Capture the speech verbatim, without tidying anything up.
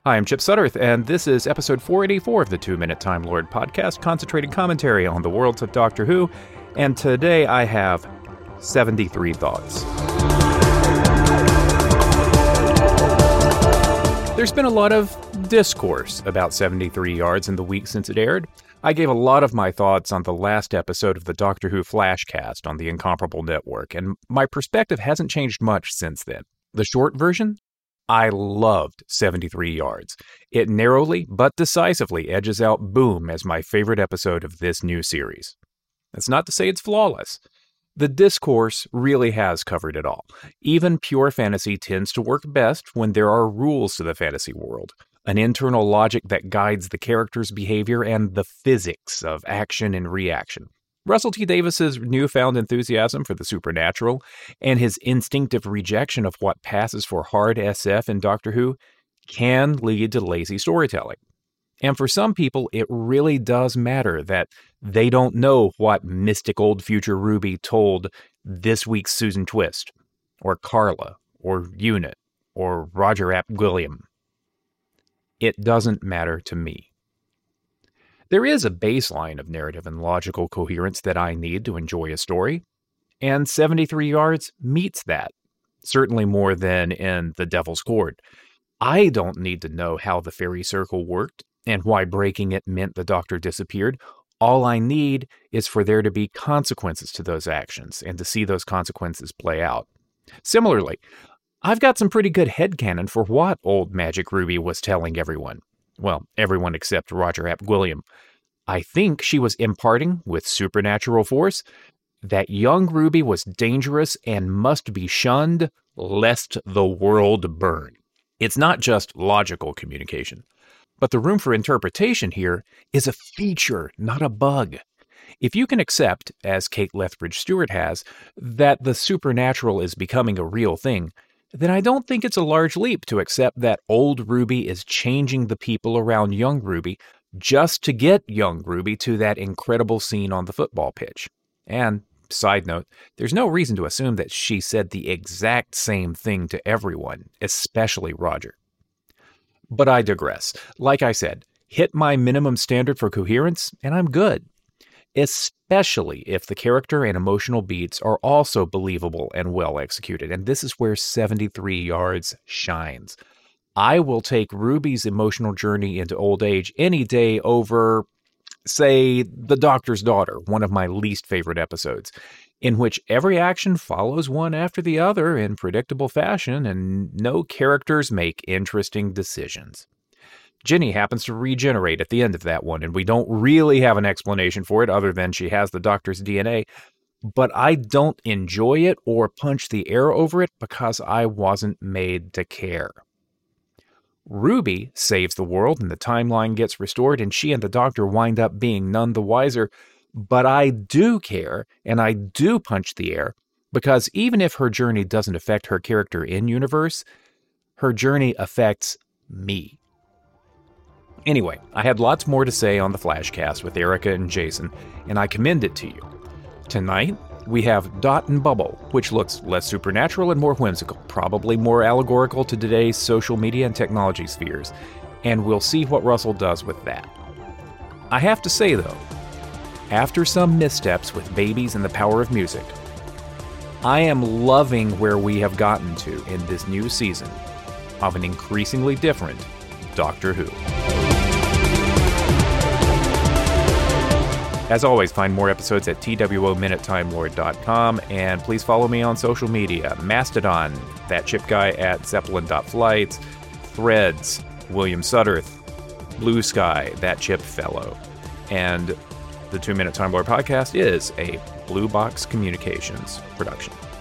Hi, I'm Chip Sudderth, and this is episode four eighty-four of the Two Minute Time Lord podcast, concentrated commentary on the worlds of Doctor Who, and today I have seventy-three thoughts. There's been a lot of discourse about seventy-three yards in the week since it aired. I gave a lot of my thoughts on the last episode of the Doctor Who Flashcast on the Incomparable Network, and my perspective hasn't changed much since then. The short version? I loved seventy-three yards. It narrowly but decisively edges out Boom as my favorite episode of this new series. That's not to say it's flawless. The discourse really has covered it all. Even pure fantasy tends to work best when there are rules to the fantasy world, an internal logic that guides the character's behavior and the physics of action and reaction. Russell T Davis's newfound enthusiasm for the supernatural and his instinctive rejection of what passes for hard S F in Doctor Who can lead to lazy storytelling. And for some people, it really does matter that they don't know what mystic old future Ruby told this week's Susan Twist, or Carla, or Unit, or Roger Ap Gwilliam. It doesn't matter to me. There is a baseline of narrative and logical coherence that I need to enjoy a story, and seventy-three yards meets that, certainly more than in The Devil's Cord. I don't need to know how the fairy circle worked and why breaking it meant the Doctor disappeared. All I need is for there to be consequences to those actions and to see those consequences play out. Similarly, I've got some pretty good headcanon for what old Magic Ruby was telling everyone. Well, everyone except Roger Ap Gwilliam. I think she was imparting, with supernatural force, that young Ruby was dangerous and must be shunned, lest the world burn. It's not just logical communication, but the room for interpretation here is a feature, not a bug. If you can accept, as Kate Lethbridge Stewart has, that the supernatural is becoming a real thing, then I don't think it's a large leap to accept that old Ruby is changing the people around young Ruby just to get young Ruby to that incredible scene on the football pitch. And, side note, there's no reason to assume that she said the exact same thing to everyone, especially Roger. But I digress. Like I said, hit my minimum standard for coherence, and I'm good. Especially if the character and emotional beats are also believable and well executed. And this is where seventy-three yards shines. I will take Ruby's emotional journey into old age any day over, say, The Doctor's Daughter, one of my least favorite episodes, in which every action follows one after the other in predictable fashion and no characters make interesting decisions. Ginny happens to regenerate at the end of that one, and we don't really have an explanation for it other than she has the Doctor's D N A, but I don't enjoy it or punch the air over it because I wasn't made to care. Ruby saves the world and the timeline gets restored and she and the Doctor wind up being none the wiser, but I do care and I do punch the air because even if her journey doesn't affect her character in-universe, her journey affects me. Anyway, I had lots more to say on the Flashcast with Erica and Jason, and I commend it to you. Tonight, we have Dot and Bubble, which looks less supernatural and more whimsical, probably more allegorical to today's social media and technology spheres, and we'll see what Russell does with that. I have to say, though, after some missteps with babies and the power of music, I am loving where we have gotten to in this new season of an increasingly different Doctor Who. As always, find more episodes at T W O minute time lord dot com, and please follow me on social media. Mastodon, that chip guy at zeppelin dot flight, Threads, William Sudderth, Blue Sky, that chip fellow. And the Two Minute Time Lord podcast is a Blue Box Communications production.